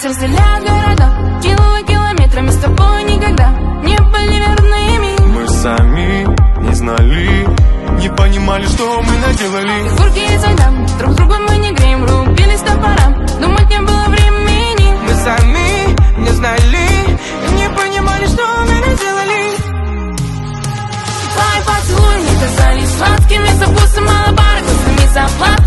Ветер взяля города, кинула километрами, с тобой никогда не были верными. Мы сами не знали, не понимали, что мы наделали. Фигурки из льда, друг друга мы не греем, рубились топором, думать не было времени. Мы сами не знали, не понимали, что мы наделали. Твои поцелуи мне казались сладкими, со вкусом малобара, густыми заплатами.